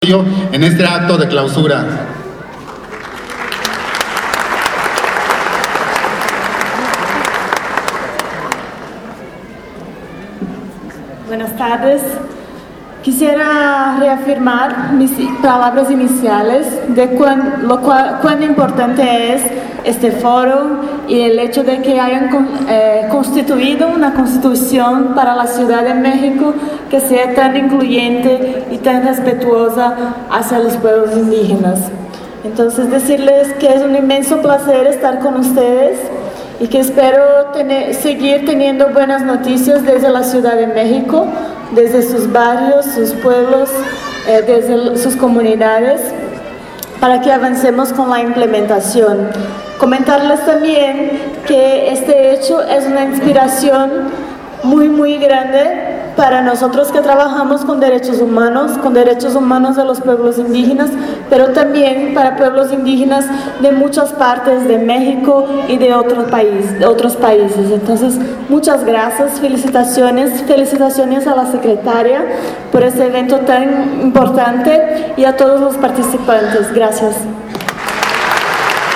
en este acto de clausura. Buenas tardes. Quisiera reafirmar mis palabras iniciales de cuán importante es este foro y el hecho de que hayan constituido una constitución para la Ciudad de México que sea tan incluyente y tan respetuosa hacia los pueblos indígenas. Entonces, decirles que es un inmenso placer estar con ustedes y que espero seguir teniendo buenas noticias desde la Ciudad de México, desde sus barrios, sus pueblos, desde sus comunidades, para que avancemos con la implementación. Comentarles también que este hecho es una inspiración muy grande para nosotros que trabajamos con derechos humanos de los pueblos indígenas, pero también para pueblos indígenas de muchas partes de México y de otros países. Entonces, muchas gracias, felicitaciones a la secretaria por este evento tan importante y a todos los participantes. Gracias.